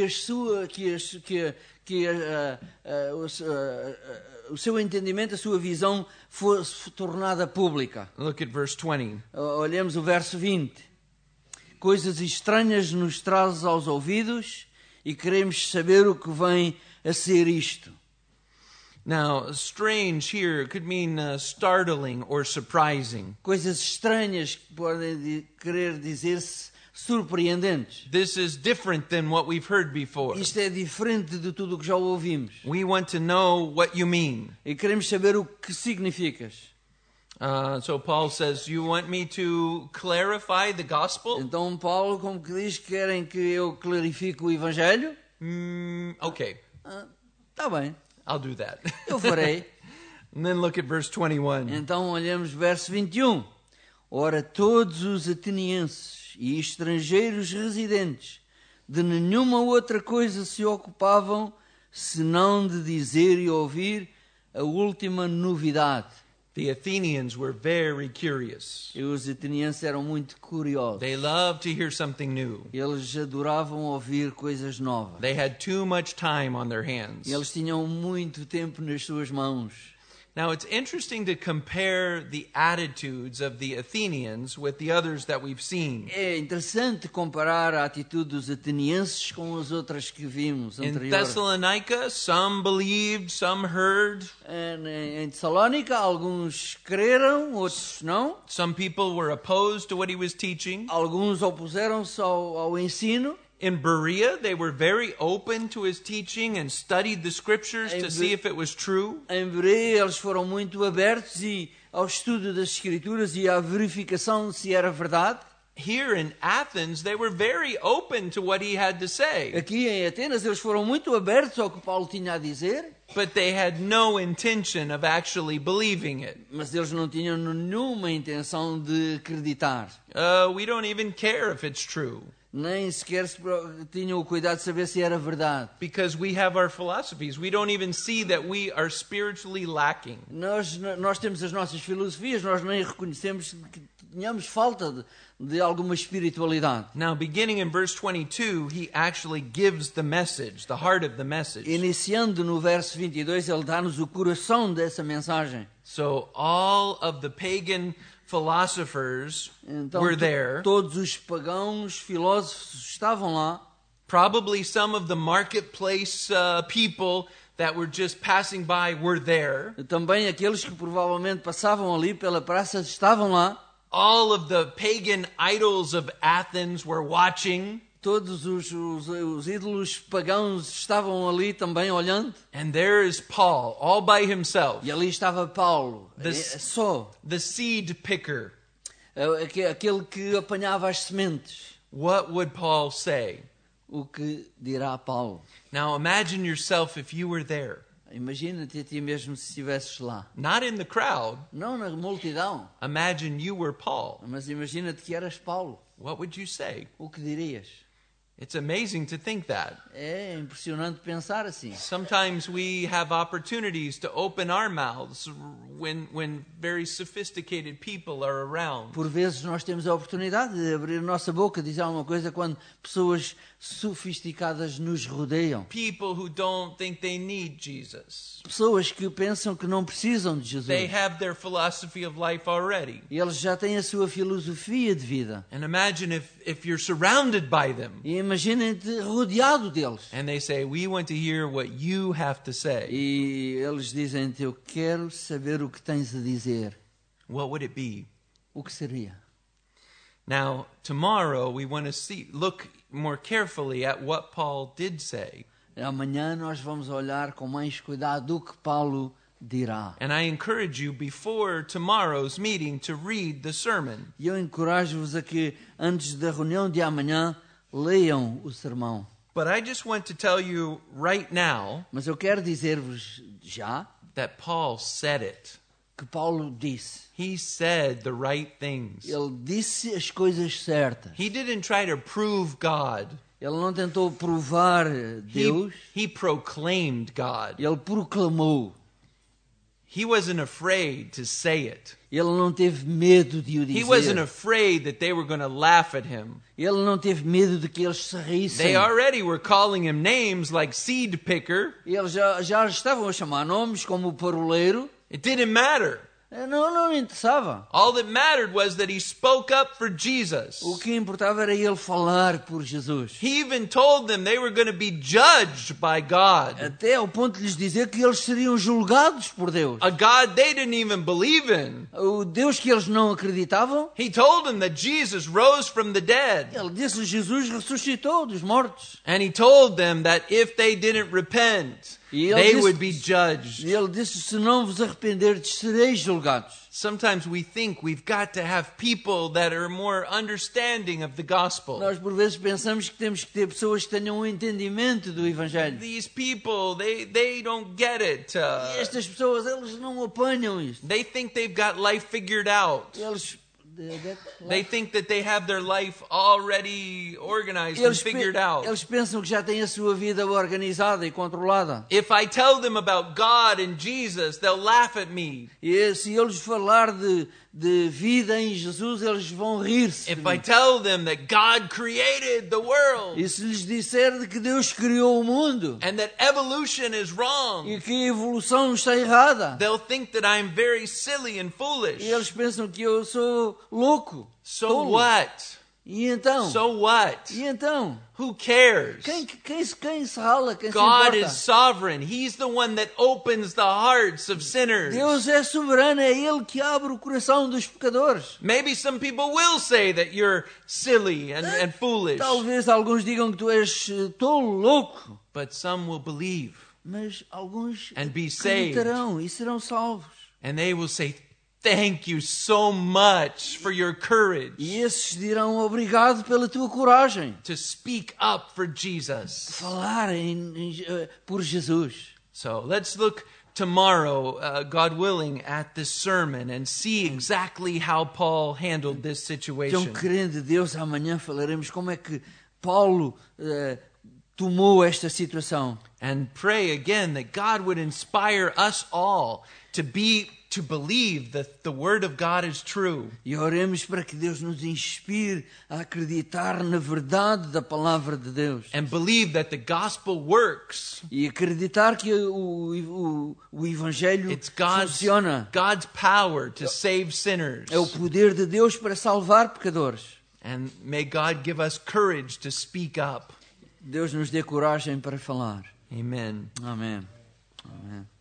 o seu entendimento, a sua visão fosse tornada pública. Look at verse 20. Olhemos o verso 20. Coisas estranhas nos trazes aos ouvidos e queremos saber o que vem a ser isto. Now, strange here could mean startling or surprising. Coisas estranhas que podem querer dizer-se surpreendentes. This is different than what we've heard before. Isto é diferente de tudo o que já ouvimos. We want to know what you mean. E queremos saber o que significas. So Paul says, you want me to clarify the gospel? Então Paulo, como que diz, querem que eu clarifique o Evangelho? Okay, Está bem, I'll do that. eu farei. And then look at verse 21. Então olhamos verso 21. Ora, todos os atenienses e estrangeiros residentes de nenhuma outra coisa se ocupavam senão de dizer e ouvir a última novidade. The Athenians were very curious. E os atenienses eram muito curiosos. They loved to hear something new. Eles adoravam ouvir coisas novas. They had too much time on their hands. Eles tinham muito tempo nas suas mãos. Now, it's interesting to compare the attitudes of the Athenians with the others that we've seen. É interessante comparar a atitude dos atenienses com as outras que vimos In anteriormente. Thessalonica, some believed, some heard. Em Tessalónica, alguns creram, outros não. Some people were opposed to what he was teaching. Alguns opuseram-se ao ensino. In Berea, they were very open to his teaching and studied the scriptures to see if it was true. Em Berea, eles foram muito abertos ao estudo das Escrituras e à verificação de se era verdade. Here in Athens, they were very open to what he had to say. Aqui em Atenas, eles foram muito abertos ao que Paulo tinha a dizer. But they had no intention of actually believing it. Mas eles não tinham nenhuma intenção de acreditar. We don't even care if it's true. Nem sequer tinham o cuidado de saber se era verdade. Because we have our philosophies. We don't even see that we are spiritually lacking. Nós temos as nossas filosofias, nós nem reconhecemos que tenhamos falta de alguma espiritualidade. Now, beginning in verse 22, he actually gives the message, the heart of the message. Iniciando no verso 22, ele dá-nos o coração dessa mensagem. So all of the pagan philosophers Então, were there. Todos os pagãos filósofos estavam lá. Probably some of the marketplace people that were just passing by were there. Também aqueles que provavelmente passavam ali pela praça estavam lá. All of the pagan idols of Athens were watching. Todos os ídolos pagãos estavam ali também olhando. And there is Paul, all by himself. E ali estava Paulo, só. The seed picker. Aquele que apanhava as sementes. What would Paul say? O que dirá Paulo? Now imagine yourself if you were there. Imagina-te a ti mesmo se estivesses lá. Not in the crowd. Não na multidão. Imagine you were Paul. Mas imagina-te que eras Paulo. What would you say? O que dirias? It's amazing to think that. É impressionante pensar assim. Sometimes we have opportunities to open our mouths when very sophisticated people are around. Por vezes nós temos a oportunidade de abrir a nossa boca e dizer alguma coisa quando pessoas sofisticadas nos rodeiam. People who don't think they need Jesus. Pessoas que pensam que não precisam de Jesus. They have their philosophy of life already. E eles já têm a sua filosofia de vida. And imagine if you're surrounded by them. E imaginem-te rodeado deles. And they say, we want to hear what you have to say. E eles dizem-te, eu quero saber o que tens a dizer. What would it be? O que seria? Now, tomorrow we want to look more carefully at what Paul did say. Amanhã nós vamos olhar com mais cuidado do que Paulo dirá. And I encourage you before tomorrow's meeting to read the sermon. E eu encorajo-vos a que antes da reunião de amanhã leiam o sermão. But I just want to tell you right now Mas eu quero dizer-vos já that Paul said it. que Paulo disse. He said the right things. Ele disse as coisas certas. He didn't try to prove God. Ele não tentou provar Deus. He proclaimed God. Ele proclamou. He wasn't afraid to say it. Ele não teve medo de o dizer. He wasn't afraid that they were going to laugh at him. Ele não teve medo de que eles se rissem. They already were calling him names like seed picker. Eles já estavam a chamar nomes como o paroleiro. It didn't matter. Não lhe interessava. All that mattered was that he spoke up for Jesus. O que importava era ele falar por Jesus. He even told them they were going to be judged by God. Até ao ponto de lhes dizer que eles seriam julgados por Deus. A God they didn't even believe in. O Deus que eles não acreditavam. He told them that Jesus rose from the dead. Ele disse que Jesus ressuscitou dos mortos. And he told them that if they didn't repent, they would be judged. E ele disse, se não vos arrependerdes, sereis julgados. Sometimes we think we've got to have people that are more understanding of the gospel. Nós por vezes pensamos que temos que ter pessoas que tenham um entendimento do Evangelho. These people, they don't get it. E estas pessoas, eles não apanham isto. They think they've got life figured out. They think that they have their life already organized and figured out. Eles pensam que já têm a sua vida organizada e controlada. If I tell them about God and Jesus, they'll laugh at me. E se eu lhes falar de vida em Jesus, eles vão rir-se. If I tell them that God created the world. E se lhes disser de que Deus criou o mundo. And that evolution is wrong. E que a evolução está errada. They'll think that I'm very silly and foolish. E eles pensam que eu sou louco. So tolo. what? E então? So what? E então? Who cares? Quem se rala? Quem se God importa? is sovereign. He's the one that opens the hearts of sinners. Deus é soberano, é Ele que abre o coração dos pecadores. Maybe some people will say that you're silly and foolish. Talvez alguns digam que tu és tolo, louco. But some will believe. Mas alguns And be saved. acreditarão e serão salvos. And they will say, thank you so much for your courage. E esses dirão obrigado pela tua coragem. To speak up for Jesus. Falar por Jesus. So let's look tomorrow, God willing, at this sermon and see exactly how Paul handled this situation. Então, querendo Deus, amanhã falaremos como é que Paulo tomou esta situação. And pray again that God would inspire us all to believe that the word of God is true. E oremos para que Deus nos inspire a acreditar na verdade da palavra de Deus. And believe that the gospel works. E acreditar que o Evangelho It's funciona. God's power to save sinners. É o poder de Deus para salvar pecadores. And may God give us courage to speak up. Deus nos dê coragem para falar. Amen. Amém. Amém.